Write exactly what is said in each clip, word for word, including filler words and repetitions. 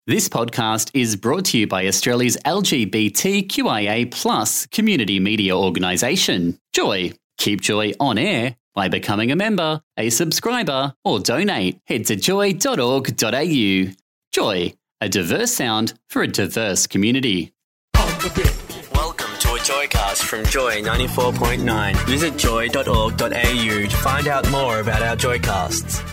This podcast is brought to you by Australia's L G B T Q I A plus community media organisation, Joy. Keep Joy on air by becoming a member, a subscriber, or donate. Head to joy dot org dot a u. Joy, a diverse sound for a diverse community. Welcome to a Joycast from Joy ninety-four point nine. Visit joy dot org dot a u to find out more about our Joycasts.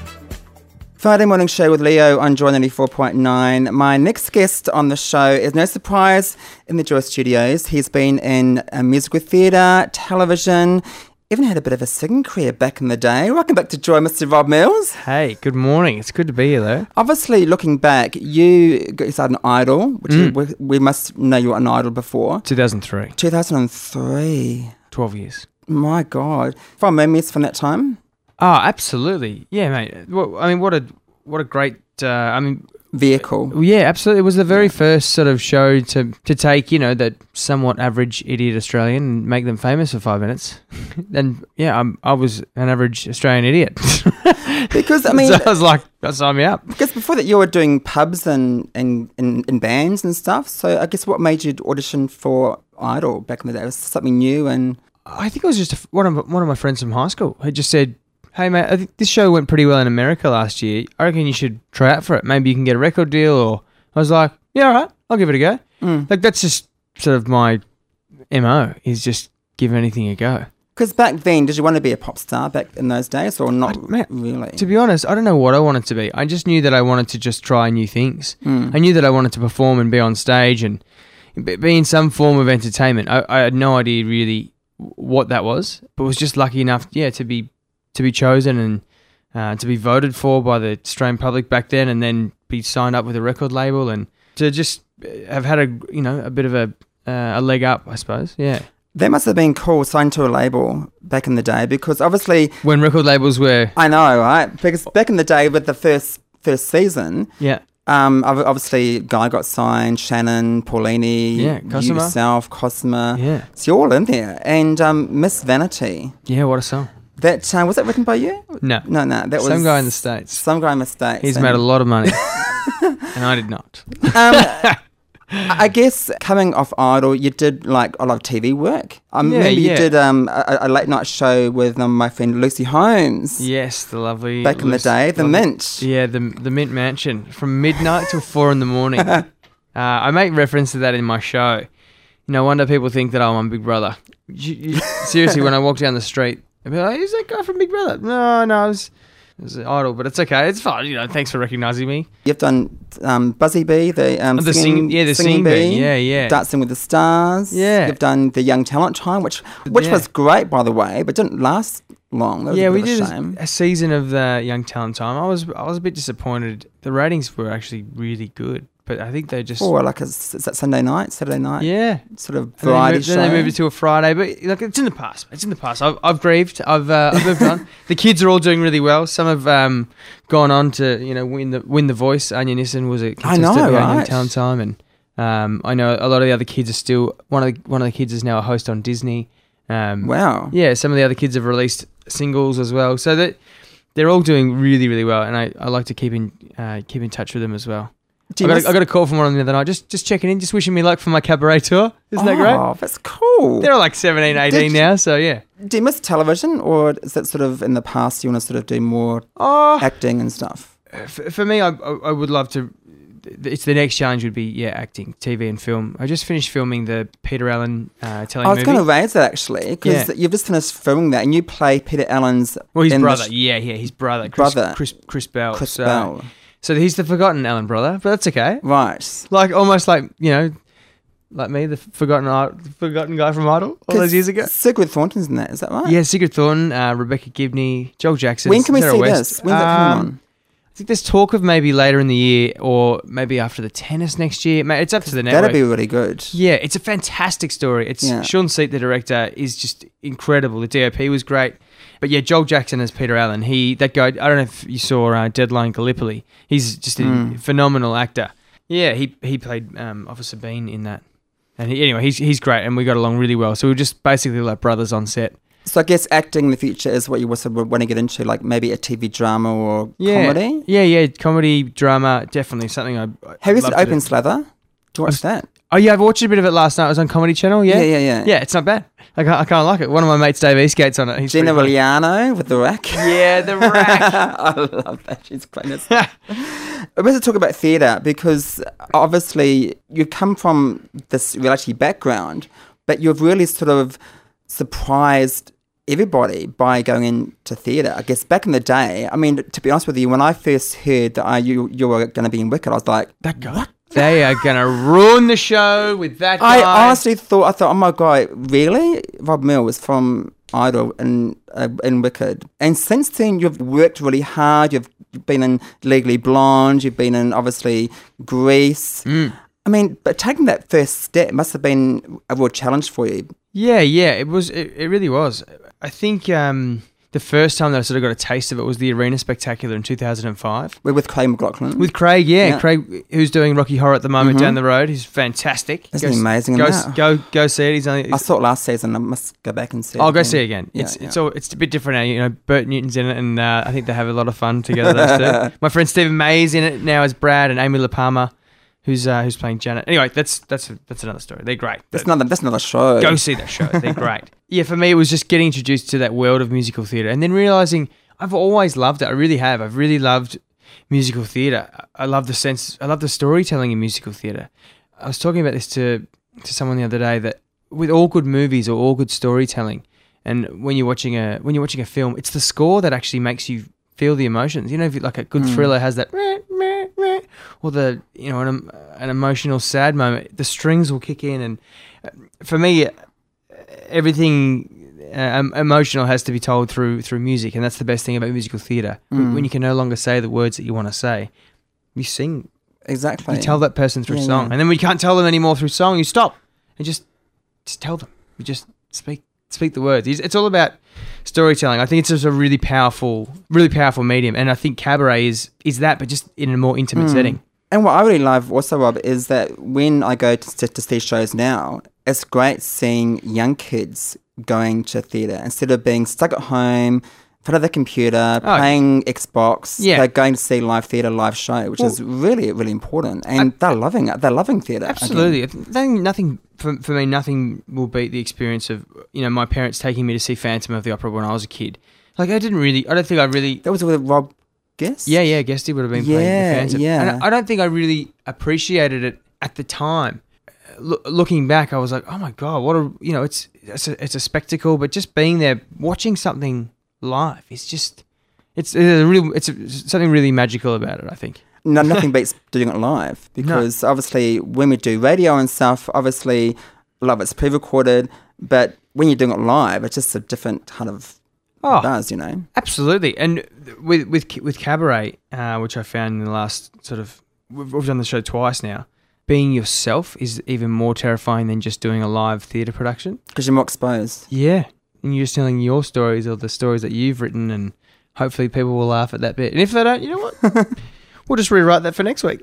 Friday morning show with Leo on Joy ninety-four point nine. My next guest on the show is no surprise in the Joy studios. He's been in uh, musical theatre, television, even had a bit of a singing career back in the day. Welcome back to Joy, Mister Rob Mills. Hey, good morning. It's good to be here, though. Obviously, looking back, you got started an Idol, which Mm. is, we, we must know you were an Idol before. two thousand three. two thousand three. twelve years. My God. From memories from that time? Oh, absolutely. Yeah, mate. Well, I mean, what a what a great, uh, I mean... Vehicle. Yeah, absolutely. It was the very first sort of show to, to take, you know, that somewhat average idiot Australian and make them famous for five minutes. And, yeah, I'm, I was an average Australian idiot. Because, I mean... so I was like, sign me up. Because before that, you were doing pubs and, and, and, and bands and stuff. So I guess what made you audition for Idol back in the day? Was something new and... I think it was just a, one, of, one of my friends from high school had just said, hey, mate, I think this show went pretty well in America last year. I reckon you should try out for it. Maybe you can get a record deal. Or I was like, yeah, all right, I'll give it a go. Mm. Like, that's just sort of my M O, is just give anything a go. Because back then, did you want to be a pop star back in those days or not I, man, really? To be honest, I don't know what I wanted to be. I just knew that I wanted to just try new things. Mm. I knew that I wanted to perform and be on stage and be in some form of entertainment. I, I had no idea really what that was, but was just lucky enough, yeah, to be to be chosen and uh, to be voted for by the Australian public back then, and then be signed up with a record label, and to just have had a you know a bit of a uh, a leg up, I suppose. Yeah, That must have been cool, signed to a label back in the day, because obviously when record labels were, I know, right? Because back in the day with the first first season, yeah, um, ob- obviously Guy got signed, Shannon, Paulini, Yeah, Cosima. yourself, Cosima. yeah, So you're all in there, and um, Miss Vanity. yeah. What a song! That uh, was that written by you? No, No, no, that was some guy in the States. Some guy in the States. He's and- made a lot of money, and I did not. Um, I guess coming off Idol, you did like a lot of T V work. Um, Yeah, maybe you yeah. did um, a, a late night show with um, my friend Lucy Holmes. Yes, the lovely Back in the Lucy- day, the lovely- Mint. Yeah, the the Mint Mansion from midnight till four in the morning. uh, I make reference to that in my show. No wonder people think that I'm on Big Brother. You, you, seriously, when I walk down the street, I'll be like, "Who's that guy from Big Brother?" No, no, it was, it was an Idol, but it's okay. It's fine. You know, thanks for recognising me. You've done um, Buzzy Bee, the um, The singing, sing- yeah, the singing singing bee. Yeah, yeah. Dancing with the Stars. Yeah. You've done the Young Talent Time, which which Yeah. was great, by the way, but didn't last long. That was Yeah, a bit we of did a a, shame. a season of the Young Talent Time. I was I was a bit disappointed. The ratings were actually really good, but I think they just Or like a, is that Sunday night, Saturday night? yeah. Sort of And then, variety moved, show. then they moved it to a Friday, but like it's in the past. It's in the past. I've, I've grieved. I've uh, I've moved on. The kids are all doing really well. Some have um, gone on to you know win the win the Voice. Anya Nissen was a I contestant know, at Young right? Talent Time, and um, I know a lot of the other kids are still one of the, one of the kids is now a host on Disney. Um, Wow. Yeah, some of the other kids have released singles as well, so that they're all doing really really well, and I, I like to keep in uh, keep in touch with them as well. Do I you got, miss- a, I got a call from one of them the other night, just just checking in, just wishing me luck for my cabaret tour. Isn't that great? Oh, that's cool. They're like seventeen, eighteen Did- now, so yeah. Do you miss television, or is that sort of in the past you want to sort of do more Oh, acting and stuff? for, for me, I, I I would love to. It's the next challenge would be yeah, acting, T V and film. I just finished filming the Peter Allen uh, telling I was movie. going to raise that actually, because Yeah. you've just finished filming that, and you play Peter Allen's well, his in the brother, sh- yeah, yeah, his brother, Chris, Brother. Chris, Chris Bell. Chris so, Bell. So he's the forgotten Allen brother, but that's okay. Right. Like almost like you know, like me, the forgotten I- forgotten guy from Idol all those years ago. Sigrid Thornton's in that, is that right? Yeah, Sigrid Thornton, uh, Rebecca Gibney, Joel Jackson. When can we Sarah see West. this? When's that coming Um, on? I think there's talk of maybe later in the year or maybe after the tennis next year. Mate, it's up to the network. That'd be really good. Yeah, it's a fantastic story. It's Yeah. Sean Seat, the director, is just incredible. The D O P was great. But yeah, Joel Jackson as Peter Allen. He that guy. I don't know if you saw uh, Deadline Gallipoli. He's just a Mm. phenomenal actor. Yeah, he he played um, Officer Bean in that. And he, anyway, he's he's great, and we got along really well. So we were just basically like brothers on set. So I guess acting in the future is what you also want to get into, like maybe a T V drama or Yeah. comedy. Yeah, yeah, comedy, drama, definitely something I. Have you love seen to Open do. Slather? Do you watch that? Oh yeah, I've watched a bit of it last night. It was on Comedy Channel. Yeah, Yeah, yeah, yeah. Yeah, it's not bad. I can't, I can't like it. One of my mates, Dave Eastgate's on it. He's Gina pretty funny. Valiano with the rack. Yeah, the rack. I love that. She's great. I want to talk about theatre because obviously you come from this reality background, but you've really sort of surprised everybody by going into theatre. I guess back in the day, I mean, to be honest with you, when I first heard that I, you you were going to be in Wicked, I was like, That guy. What? They are going to ruin the show with that I guy. honestly thought, I thought, oh my God, really? Rob Mills from Idol and uh, in Wicked. And since then, you've worked really hard. You've been in Legally Blonde. You've been in, obviously, Grease. Mm. I mean, but taking that first step must have been a real challenge for you. Yeah, yeah, it was. It, it really was. I think um, the first time that I sort of got a taste of it was the Arena Spectacular in two thousand five. We're with Craig McLaughlin. With Craig, yeah, Yeah. Craig, who's doing Rocky Horror at the moment Mhm. down the road. He's fantastic. Isn't go, he amazing in Go, that? go, go see it. He's only. I saw it last season. I must go back and see it. I'll go again. see it again. Yeah, it's yeah. it's all it's a bit different now. You know, Bert Newton's in it, and uh, I think they have a lot of fun together. Those two. My friend Stephen May's in it now as Brad, and Amy LaPalma, who's uh, who's playing Janet. Anyway, that's that's that's another story. They're great. That's another, that's another show. Go see that show. They're great. Yeah, for me, it was just getting introduced to that world of musical theatre and then realising I've always loved it. I really have. I've really loved musical theatre. I love the sense, I love the storytelling in musical theatre. I was talking about this to, to someone the other day that with all good movies or all good storytelling, and when you're watching a when you're watching a film, it's the score that actually makes you feel the emotions. You know, if you, like a good Mm. thriller has that, meh, meh, meh, or the you know an, an emotional sad moment, the strings will kick in, and uh, for me, everything uh, um, emotional has to be told through through music, and that's the best thing about musical theatre. Mm. When you can no longer say the words that you want to say, you sing. Exactly. You tell that person through Yeah, song, yeah. and then when you can't tell them anymore through song, you stop and just just tell them. You just speak speak the words. It's, it's all about storytelling. I think it's just a really powerful, really powerful medium, and I think cabaret is is that, but just in a more intimate Mm. setting. And what I really love also, Rob, is that when I go to, to, to see shows now, it's great seeing young kids going to theatre instead of being stuck at home in front of the computer, Oh. playing Xbox. Yeah. They're going to see live theatre, live show, which Well- is really, really important. And they're loving it. They're loving theatre. again. Absolutely. I think nothing for, for me, nothing will beat the experience of you know my parents taking me to see Phantom of the Opera when I was a kid. Like I didn't really, I don't think I really. That was with Rob Guest? Yeah, yeah, Guesty would have been playing Yeah, the Phantom. yeah. And I, I don't think I really appreciated it at the time. Lo- looking back, I was like, oh my god, what a you know, it's it's a, it's a spectacle. But just being there, watching something live, it's just it's, it's a real it's a, something really magical about it. I think. No, nothing beats doing it live because obviously when we do radio and stuff, obviously a lot of it's pre-recorded, but when you're doing it live, it's just a different kind of Oh, buzz, you know. absolutely. And with with with cabaret, uh, which I found in the last sort of we've, we've done the show twice now. Being yourself is even more terrifying than just doing a live theatre production. Because you're more exposed. Yeah, and you're just telling your stories or the stories that you've written, and hopefully people will laugh at that bit. And if they don't, you know what? We'll just rewrite that for next week.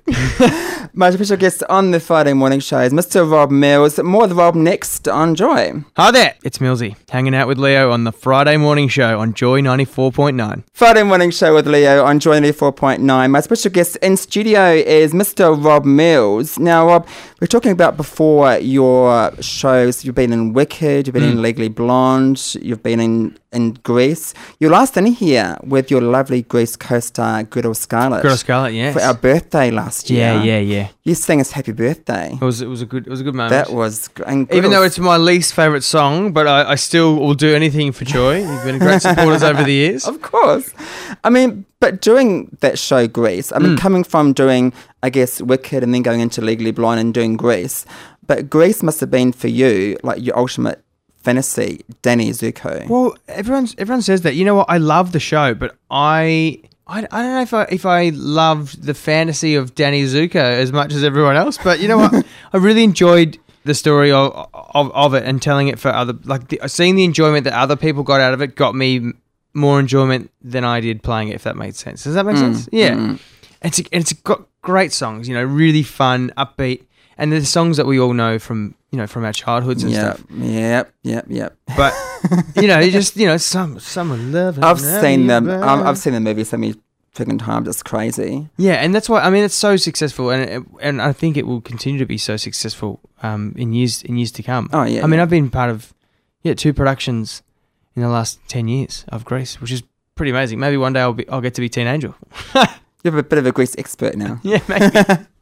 My special guest on the Friday morning show is Mister Rob Mills. More of Rob next on Joy. Hi there, it's Millsy, hanging out with Leo on the Friday morning show on Joy ninety-four point nine. Friday morning show with Leo on Joy ninety-four point nine. My special guest in studio is Mister Rob Mills. Now, Rob, we were talking about before your shows. You've been in Wicked, you've been Mm. in Legally Blonde, you've been in, in Grease. You're last in here with your lovely Grease co-star, Gretel Scarlett. Gretel Scarlett, yes. For our birthday last year. Yeah, yeah, yeah. You sang us happy birthday. It was it was a good it was a good moment. That was gr- and Even though Gretel's- it's my least favourite song, but I, I still will do anything for Joy. You've been great supporters over the years. Of course. I mean, but doing that show, Grease, I mean, Mm. coming from doing, I guess, Wicked and then going into Legally Blonde and doing Grease, but Grease must have been for you, like, your ultimate fantasy, Danny Zuko. Well, everyone's everyone says that. You know what? I love the show, but I I, I don't know if I if I loved the fantasy of Danny Zuko as much as everyone else. But you know what? I really enjoyed the story of, of of it and telling it for other like the, seeing the enjoyment that other people got out of it got me m- more enjoyment than I did playing it. If that made sense. Does that make Mm, sense? Yeah. mm. It's a, it's got great songs, you know, really fun, upbeat, and the songs that we all know from you know from our childhoods and Yep, stuff. yep, yep, yep. But you know, you just you know, some summer love. I've seen them. I've, I've seen the movie so many freaking times. It's crazy. Yeah, and that's why I mean it's so successful, and it, and I think it will continue to be so successful um, in years in years to come. Oh yeah. I mean, yeah. I've been part of yeah two productions in the last ten years of Grease, which is pretty amazing. Maybe one day I'll be I'll get to be Teen Angel. You're a bit of a Grease expert now. Yeah, maybe.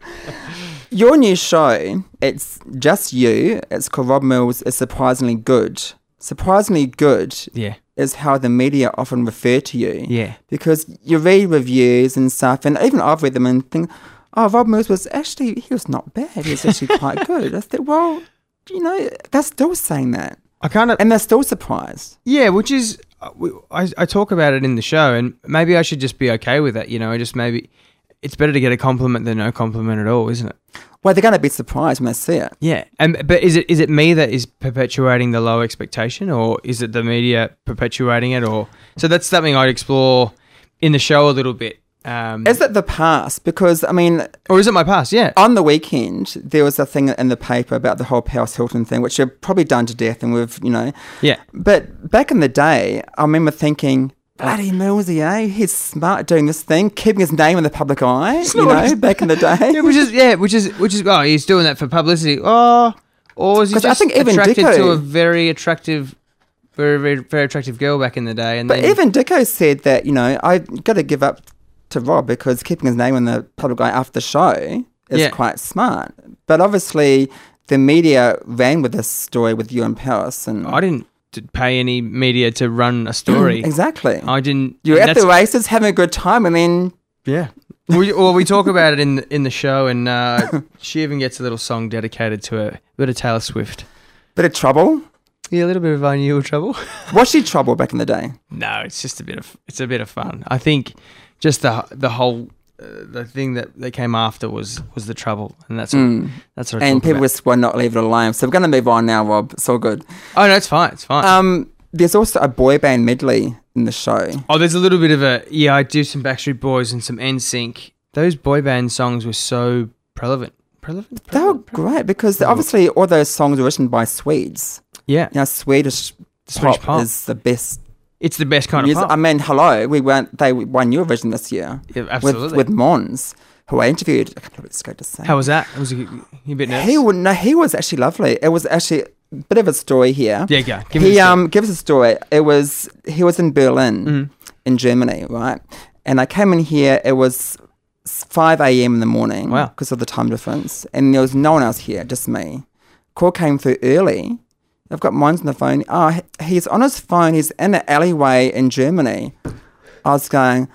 Your new show, it's just you. It's called Rob Mills is Surprisingly Good. Surprisingly good yeah, is how the media often refer to you. yeah. Because you read reviews and stuff, and even I've read them and think, oh, Rob Mills was actually, he was not bad. He was actually quite good. I said, well, you know, they're still saying that. I kind of And they're still surprised. yeah, which is uh, we- I I talk about it in the show, and maybe I should just be okay with that. You know, I just maybe it's better to get a compliment than no compliment at all, isn't it? Well, they're going to be surprised when they see it. Yeah, and but is it is it me that is perpetuating the low expectation, or is it the media perpetuating it? Or so that's something I'd explore in the show a little bit. Um, Is it the past? Because, I mean, or is it my past? Yeah, on the weekend, there was a thing in the paper about the whole Paris Hilton thing, which you've probably done to death, and we've, you know. yeah, But back in the day, I remember thinking, bloody Millsy, eh? He's smart doing this thing, keeping his name in the public eye, you not- know, back in the day. yeah, which is yeah, which is which is oh, he's doing that for publicity. Oh, or is he 'Cause I just think even attracted Dicko- to a very attractive, very very very attractive girl back in the day? And But then, even Dicko said that, you know, I got to give up to Rob because keeping his name in the public eye after the show is Yeah. quite smart. But obviously, the media ran with this story with you in Paris. And I didn't t- pay any media to run a story. exactly. I didn't. You're and at the that's- races having a good time, and then Yeah. we, well, we talk about it in the, in the show, and uh, she even gets a little song dedicated to her. A bit of Taylor Swift. bit of trouble. Yeah, a little bit of unusual trouble. Was she trouble back in the day? No, it's just a bit of it's a bit of fun. I think just the the whole uh, the thing that, that came after was was the trouble, and that's what, Mm. that's what I And talk people about. just will not leave it alone. So we're going to move on now, Rob. It's all good. Oh no, it's fine. It's fine. Um, there's also a boy band medley in the show. oh, there's a little bit of a yeah. I do some Backstreet Boys and some N Sync. Those boy band songs were so relevant. Relevant. They were Relevant? great because obviously all those songs were written by Swedes. Yeah, You know, Swedish, Swedish pop, pop. is the best it's the best kind music. of pop. I mean, hello, we went. They won Eurovision this year Yeah, with absolutely. with Mons, who I interviewed a couple of weeks ago to say. How was that? Was he, he a bit nervous? He would no, he was actually lovely. It was actually a bit of a story here. Yeah, go. Give me he the story. um gives a story. It was he was in Berlin, Mhm. in Germany, right? And I came in here. It was five a.m. in the morning. Wow. Because of the time difference, and there was no one else here, just me. Call came through early. I've got Mons on the phone. Oh, he- he's on his phone. He's in an alleyway in Germany. I was going,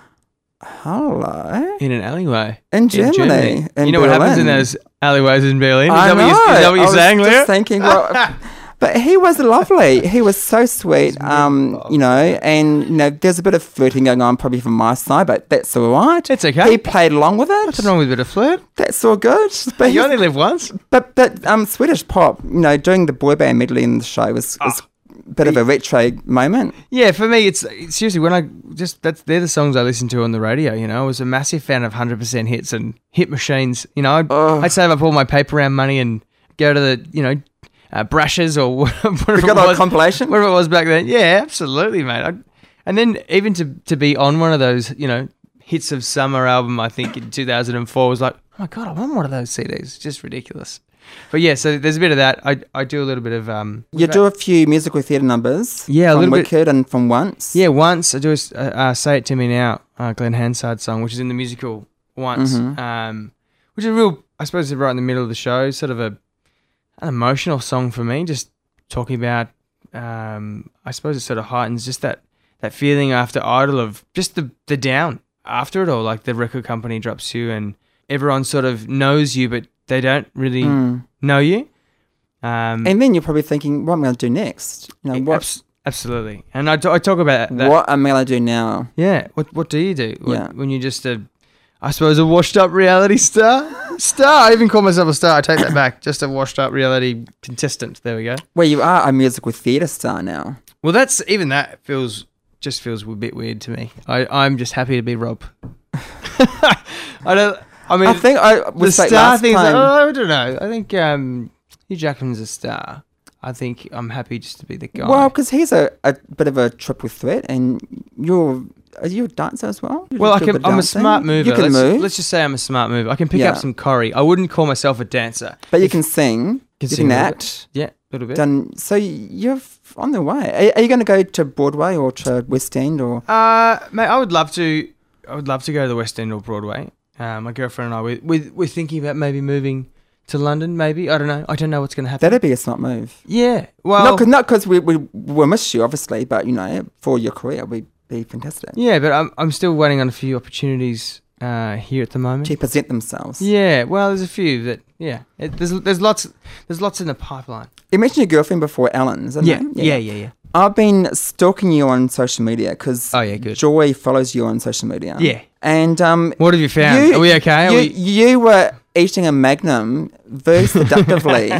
hello? in an alleyway In in Germany. in you know what happens in Berlin. those alleyways in Berlin? Is I that what know. you, is that what I you're was saying, just Leo? thinking, well, but he was lovely. He was so sweet, um, you know, and, you know, there's a bit of flirting going on probably from my side, but that's all right. It's okay. He played along with it. What's wrong with a bit of flirt? That's all good. But, You he's- only live once. but, but um, Swedish pop, you know, doing the boy band medley in the show was, was a bit of a retro moment. Yeah, for me, it's seriously when I just that's they're the songs I listen to on the radio. You know, I was a massive fan of one hundred percent hits and hit machines. You know, I'd, Oh. I'd save up all my paper round money and go to the you know uh, brushes or whatever We it got a was, compilation. whatever it was back then. Yeah, absolutely, mate. I, and then even to to be on one of those, you know, hits of summer album, I think in two thousand four was like, oh my god, I'm on one of those C Ds. It's just ridiculous. But yeah, so there's a bit of that. I I do a little bit of um. You do a few musical theatre numbers. Yeah, a from little bit. Wicked and from Once. Yeah, once I do a s- uh, uh, "Say It to Me Now," uh, Glenn Hansard song, which is in the musical Once, Mhm. um, which is a real, I suppose, right in the middle of the show, sort of a an emotional song for me, just talking about, um, I suppose it sort of heightens just that that feeling after Idol of just the the down after it all, like the record company drops you and everyone sort of knows you, but they don't really Mm. know you. Um, And then you're probably thinking, what am I going to do next? You know, what, abs- absolutely, and I, t- I talk about that. what am I going to do now? Yeah. What What do you do when, Yeah. when you're just a, I suppose, a washed up reality star? Star. I even call myself a star. I take that back. Just a washed up reality contestant. There we go. Well, you are a musical theatre star now. Well, that's even that feels just feels a bit weird to me. I I'm just happy to be Rob. I don't. I mean, I think I the was like star last thing. Is like, time. oh, I don't know. I think um, Hugh Jackman's a star. I think I'm happy just to be the guy. Well, because he's a, a bit of a triple threat, and you're are you a dancer as well? You well, I do a bit can. of I'm a dancing? smart mover. You can let's, move, let's just say I'm a smart mover. I can pick Yeah. up some curry. I wouldn't call myself a dancer. but you can sing. You sing can a little act. bit. Yeah, a little bit. Done. So you're f- on the way. Are, are you going to go to Broadway or to West End or? Uh, mate, I would love to. I would love to go to the West End or Broadway. Uh, my girlfriend and I, we, we, we're thinking about maybe moving to London. Maybe I don't know. I don't know what's going to happen. That'd be a smart move. Yeah. Well, not because not because we we will miss you obviously, but you know for your career we'd be fantastic. yeah, but I'm I'm still waiting on a few opportunities uh, here at the moment. To present themselves. Yeah. Well, there's a few that. Yeah. It, there's there's lots there's lots in the pipeline. You mentioned your girlfriend before, Ellen's. isn't Yeah. it? Yeah. Yeah. Yeah. I've been stalking you on social media because Oh yeah. Good. Joy follows you on social media. Yeah. And um, What have you found? You- Are we okay? Are you, we... you were eating a Magnum very seductively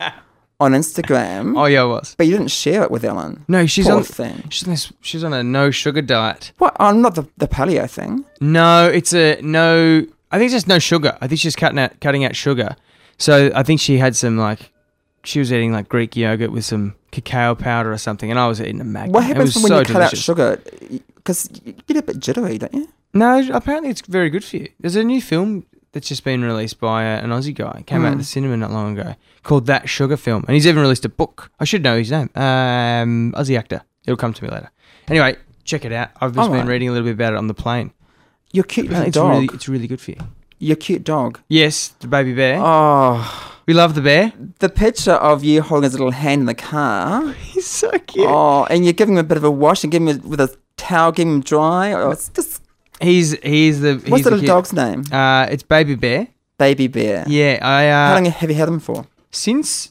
on Instagram, Oh yeah, I was. but you didn't share it with Ellen. No, she's Poor on. thing. She's on, this, she's on a no sugar diet. What? Oh, not the, the paleo thing. No, it's a no. I think it's just no sugar. I think she's cutting out cutting out sugar. So I think she had some like she was eating like Greek yogurt with some cacao powder or something, and I was eating a Magnum. What It happens was when so you cut out delicious. sugar? Because you get a bit jittery, don't you? No, apparently it's very good for you. There's a new film that's just been released by uh, an Aussie guy. It came out Hmm. at the cinema not long ago called That Sugar Film, and he's even released a book. I should know his name. Um, Aussie actor. It'll come to me later. Anyway, check it out. I've just All been right. reading a little bit about it on the plane. Your cute little It's dog. really, it's really good for you. Your cute dog. Yes, the baby bear. Oh, We love the bear. the picture of you holding his little hand in the car. He's so cute. Oh, and you're giving him a bit of a wash and giving him with a towel, giving him dry. Oh, it's just. He's he's the he's What's the the little cute- dog's name? Uh, it's baby bear. Baby Bear. Yeah, I How uh, long have you had him for? since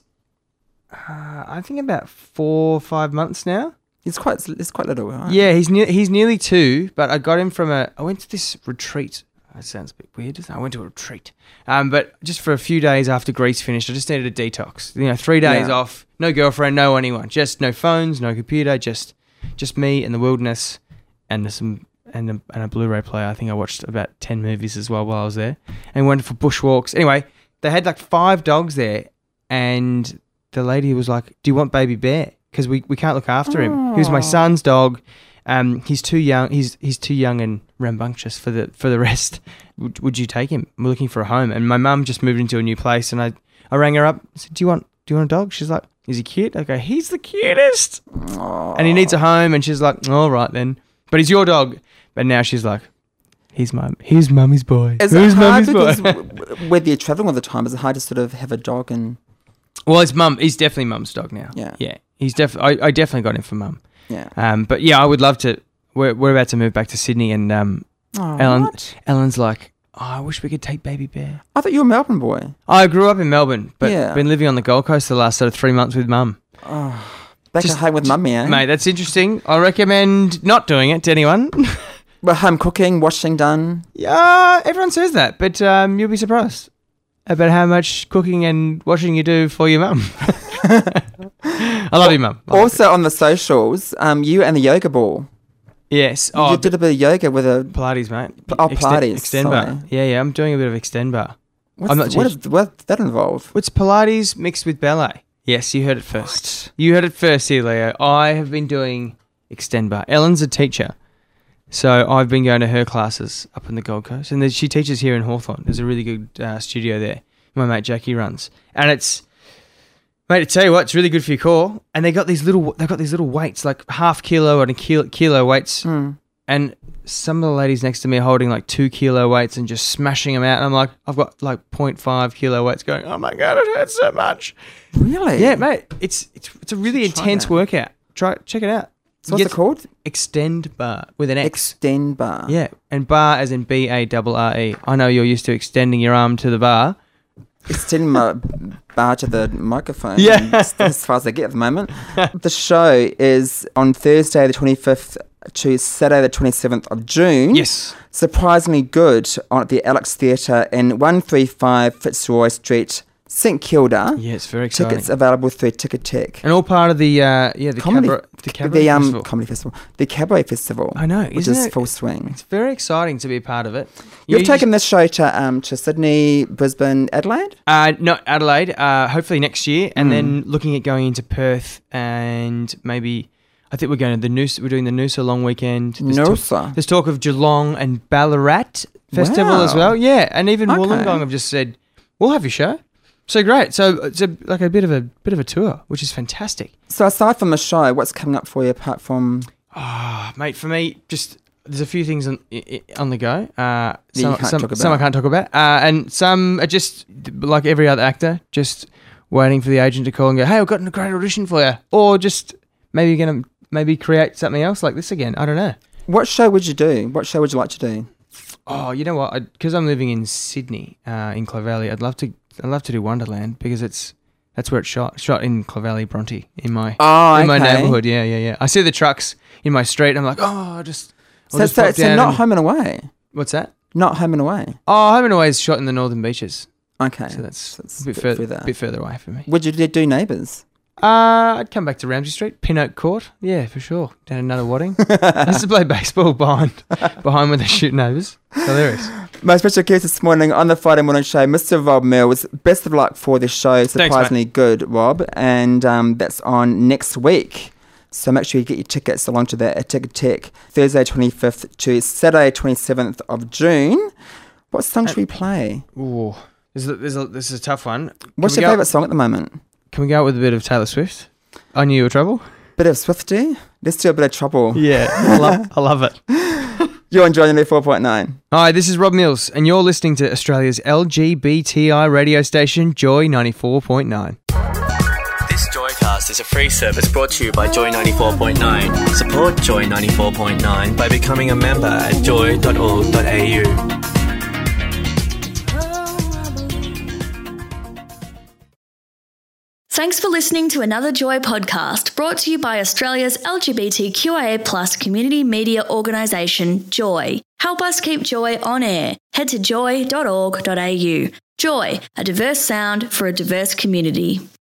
uh, I think about four or five months now. He's quite. It's quite little, right? Yeah, he's ne- he's nearly two, but I got him from a. I went to this retreat. That sounds a bit weird. Doesn't it? I went to a retreat, um, but just for a few days after Greece finished, I just needed a detox. You know, three days Yeah. off, no girlfriend, no anyone, just no phones, no computer, just just me in the wilderness, and some and a, and a Blu-ray player. I think I watched about ten movies as well while I was there, and went for bushwalks. Anyway, they had like five dogs there, and the lady was like, "Do you want baby bear? Because we, we can't look after him. He was my son's dog. Um, he's too young. He's he's too young and rambunctious for the for the rest. Would, would you take him? We're looking for a home." And my mum just moved into a new place, and I, I rang her up. I said, "Do you want do you want a dog?" She's like, "Is he cute?" I go, "He's the cutest." And he needs a home. And she's like, "All right then." But he's your dog. But now she's like, "He's mum. He's mummy's boy. Is Who's it hard mummy's boy?" because w- whether you're traveling all the time, is it hard to sort of have a dog and Well, it's mum. He's definitely mum's dog now. Yeah. yeah. He's def. I, I definitely got him for mum. yeah? Um, but yeah, I would love to. We're we're about to move back to Sydney, and um, Oh, Ellen what? Ellen's like, "Oh, I wish we could take baby bear." I thought you were a Melbourne boy. I grew up in Melbourne, but Yeah. been living on the Gold Coast the last sort of three months with mum. Back Just- at home with mummy, eh? Mate, that's interesting. I recommend not doing it to anyone. Well, home cooking, washing done. Yeah, everyone says that, but um, you'll be surprised about how much cooking and washing you do for your mum. I love you, mum. I love Also on the socials, um, you and the yoga ball. you. Yes. Oh, you did a bit of yoga with a. Pilates, mate. Oh, Extend- Pilates, Extend bar. sorry. Yeah, yeah. I'm doing a bit of extend bar. What's, I'm not what, too- is, what does that involve? It's Pilates mixed with ballet. Yes, you heard it first. You heard it first here, Leo. I have been doing extend bar. Ellen's a teacher, so I've been going to her classes up in the Gold Coast, and then she teaches here in Hawthorne. There's a really good uh, studio there. My mate Jackie runs, and it's mate. I tell you what, it's really good for your core. And they got these little, they got these little weights, like half kilo and a kilo, kilo weights, Mm. and some of the ladies next to me are holding like two kilo weights and just smashing them out. And I'm like, I've got like zero point five kilo weights going, oh my God, it hurts so much. Really? Yeah, mate. It's it's it's a really Try intense that. workout. Try check it out. So what's Get it called? Extend bar with an X. Extend bar. Yeah, and bar as in B A R R E. I know you're used to extending your arm to the bar. Extend my bar to the microphone. Yeah. and that's as far as I get at the moment. The show is on Thursday the twenty-fifth to Saturday the twenty-seventh of June. Yes. Surprisingly good on at the Alex Theatre in one thirty-five Fitzroy Street, St Kilda. Yeah, it's very exciting. Tickets available through Ticketek. And all part of the uh, yeah the Comedy, cabaret, the cabaret the um festival. comedy festival, the cabaret festival. I know, which isn't is it? full swing. It's very exciting to be a part of it. You've You- taken this show to um to Sydney, Brisbane, Adelaide. Uh, no, Adelaide, uh, hopefully next year, and Mm. then looking at going into Perth, and maybe I think we're going to the Noosa. We're doing the Noosa long weekend. There's Noosa. Talk, there's talk of Geelong and Ballarat festival as Wow. well. Yeah, and even Okay. Wollongong have just said we'll have your show. So great. So it's a, like a bit of a bit of a tour, which is fantastic. So aside from the show, what's coming up for you apart from Ah, mate, for me, just there's a few things on i- i- on the go. Uh, you some can't some, talk some I about. can't talk about, uh, and some are just like every other actor, just waiting for the agent to call and go, "Hey, I've got a great audition for you," or just maybe you're gonna maybe create something else like this again. I don't know. what show would you do? What show would you like to do? Oh, you know what? Because I'm living in Sydney, uh, in Clovelly, I'd love to. I'd love to do Wonderland because it's that's where it's shot. Shot in Clovelly, Bronte, in my Oh, in my okay. neighbourhood. Yeah, yeah, yeah. I see the trucks in my street. I'm like, oh, I just. I'll So, just so, pop so down not and- Home and Away. What's that? Not Home and Away. Oh, Home and Away is shot in the Northern Beaches, Okay. so that's So it's a bit, further, further. bit further away from me. Would you do, do Neighbours? Uh, I'd come back to Ramsey Street, Pin Oak Court. Yeah, for sure. Down another Wadding. I used to play baseball behind behind where they're shooting overs. Hilarious. My special guest this morning on the Friday Morning Show, Mister Rob Mills. Best of luck for this show. Surprisingly good, Rob. And um, that's on next week. So make sure you get your tickets along to that at Ticketek, Thursday twenty-fifth to Saturday twenty-seventh of June. What song should we play? Ooh, this is a, this is a, this is a tough one. Can What's we your go- favourite song at the moment? Can we go out with a bit of Taylor Swift? I Knew You Were Trouble. Bit of Swifty? Let's do a bit of trouble. Yeah, I love, I love it. You're enjoying the four point nine. Hi, this is Rob Mills, and you're listening to Australia's L G B T I radio station, Joy ninety-four point nine. This Joycast is a free service brought to you by Joy ninety-four point nine. Support Joy ninety-four point nine by becoming a member at joy dot org dot a u. Thanks for listening to another Joy podcast brought to you by Australia's L G B T Q I A plus community media organisation, Joy. Help us keep Joy on air. Head to joy dot org dot a u. Joy, a diverse sound for a diverse community.